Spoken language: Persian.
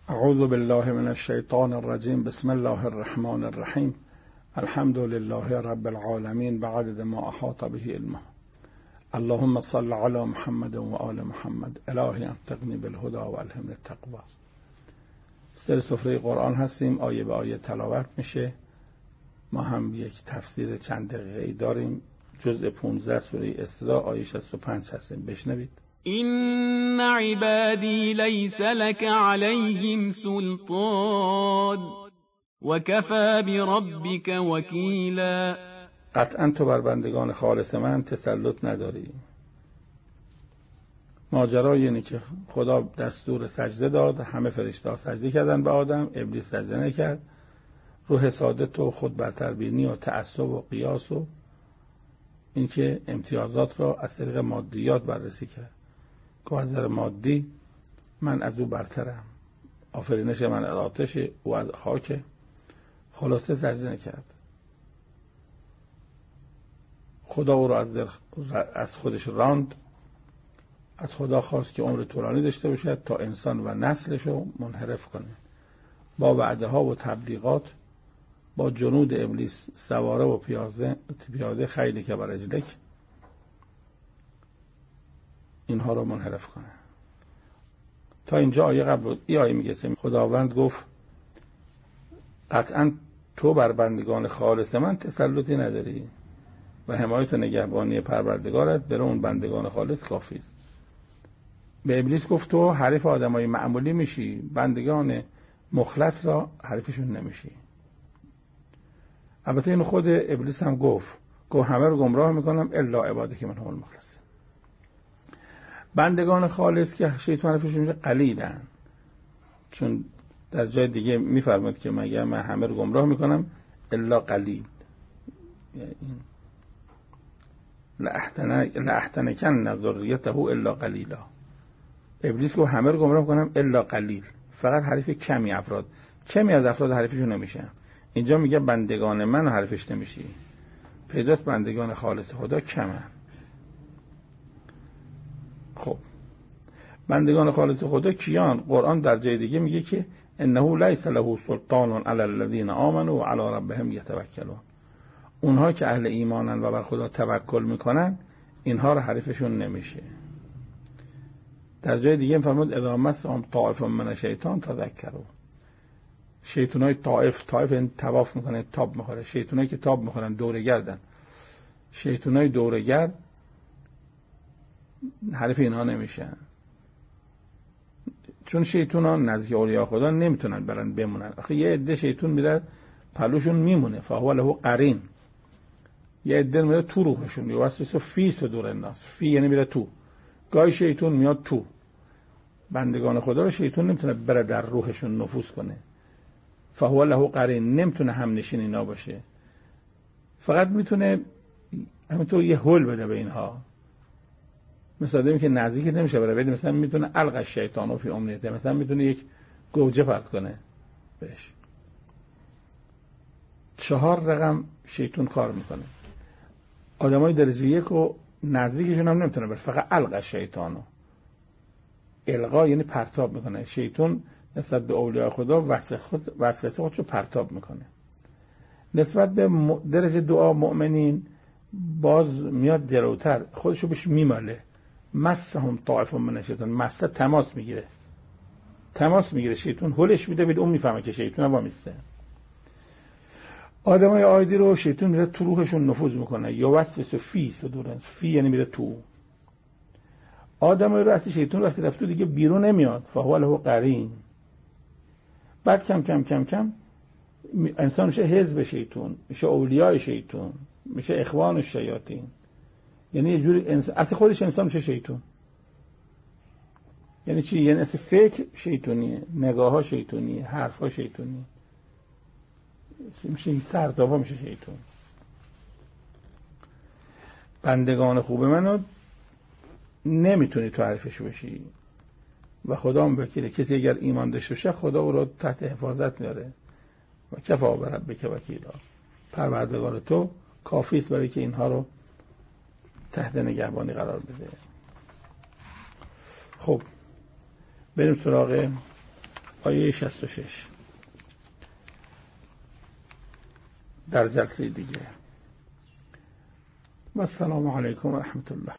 اعوذ بالله من الشیطان الرجیم. بسم الله الرحمن الرحیم. الحمد لله رب العالمین بعدد ما احاط به علمه. اللهم صل علی محمد و آل محمد. الهی انطقنی بالهدى و الهمنی التقوی. سر سفره قرآن هستیم، آیه به آیه تلاوت میشه. ما هم یک تفسیر چند دقیقه‌ای داریم. جزء 15 سوره اسراء آیه 65 هستیم. بشنوید. إن عبادي ليس لك عليهم سلطان وكفى بربك وكيلا. قطعا تو بر بندگان خالص من تسلط نداری. ماجرا اینه که خدا دستور سجده داد، همه فرشته سجده کردن به آدم، ابلیس سجده نکرد. رو حسادت و خود برتربینی و تعصب و قیاس و اینکه امتیازات را از طریق مادیات بررسی کرد که از نظر مادی من از او برترم، آفرینش من از آتش، او از خاک. خلاصه سجده نکرد. خدا او را از خودش راند. از خدا خواست که عمر طولانی داشته باشد تا انسان و نسلش رو منحرف کنه. با وعده ها و تبلیغات، با جنود ابلیس سواره و پیاده خیلی که بر رجلک، اینها رو منحرف کنه. تا اینجا آیه قبل بود. این آیه میگه خداوند گفت قطعا تو بر بندگان خالص من تسلطی نداری و حمایت و نگهبانی پروردگارت بر اون بندگان خالص کافی است. به ابلیس گفت تو حریف آدمای معمولی میشی، بندگان مخلص را حریفشون نمیشی. البته اینو خود ابلیس هم گفت همه رو گمراه میکنم الا عبادک منهم المخلصین. بندگان خالص که شیطان حریفشون میشه قلیلن، چون در جای دیگه میفرماد که من همه رو گمراه میکنم الا قلیل. لأحتنکن ذریته الا قلیلا. ابلیس گفت همه رو گمراه میکنم الا قلیل، فقط حریف کمی از افراد حریفشون نمیشن. اینجا میگه بندگان من حریفش نمیشی. پیداست بندگان خالص خدا کمن. خب بندگان خالص خدا کیان؟ قرآن در جای دیگه میگه که انه لیس له سلطان علی الذین آمنوا و علی ربهم یتوکلون. اونها که اهل ایمانن و بر خدا توکل میکنن اینها رو حریفشون نمیشه. در جای دیگه فرمود اذا مسهم طائف من الشیطان تذکروا. شیطانای طائف این طواف میکنه، تاب میخوره. شیطانایی که تاب میخورن دوره گردن. شیطانای دوره گرد حریف اینها نمیشن، چون شیطانان نزدیک اولیاء خدا نمیتونن برن بمونن. آخه یه عده شیطان میره پلوشون میمونه، فهو له قرین. یه عده میره تو روحشون، یوسوس فی صدور الناس. فی یعنی میره تو. گاهی شیطان میاد تو. بندگان خدا رو شیطان نمیتونه بره در روحشون نفوذ کنه. فهو له قرین، نمیتونه هم نشین اینا باشه. فقط میتونه همینطور یه هول بده به اینها. مثلا آدمی که نزدیک نمیشه بره، ولی مثلا میتونه الق الشیطان فی امنیته، مثلا میتونه یک گوجه پرت کنه بهش. 4 رقم شیطان کار میکنه. آدمای درجه 1 و نزدیکشون هم نمیتونه بره، فقط الق الشیطانو. القا یعنی پرتاب میکنه. شیطان نسبت به اولیاء خدا وسوسه خودشو پرتاب میکنه. نسبت به درجه دعا مؤمنین باز میاد جلوتر، خودشو بهش میماله. مسهم طائف من الشیطان. مسه تماس میگیره شیطان، هولش میده، ولی اون میفهمه که شیطان وامیسته. آدمای عادی رو شیطان میره تو روحشون نفوذ میکنه. یوسوس فی صدور، فی یعنی میره تو. آدمای رو از شیطان وقتی رفت دیگه بیرون نمیاد. فهو له قرین. بعد کم کم کم کم انسان میشه حزب شیطان، میشه اولیاء شیطان، میشه اخوان الشیاطین. یعنی یه جوری اصل خودش انسان میشه شیطان. یعنی چی؟ یعنی اصل فکر شیطانیه، نگاه ها شیطانیه، حرف ها شیطانیه، میشه سردابا میشه شیطان. بندگان خوب منو نمیتونی تو حرفش بشی و خدا هم وکیله. کسی اگر ایمان داشته باشه خدا او رو تحت حفاظت میاره. و کفا بربک وکیلا. پروردگار تو کافی است برای که اینها رو تحت نگهبانی قرار بده. خب بریم سراغ آیه 66 در جلسه دیگه. و السلام علیکم و رحمت الله.